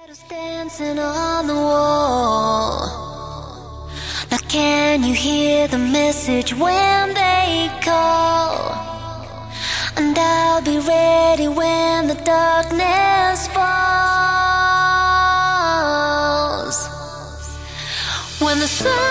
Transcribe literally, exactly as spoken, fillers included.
Dancing on the wall. Now can you hear the message when they call? And I'll be ready when the darkness falls. When the sun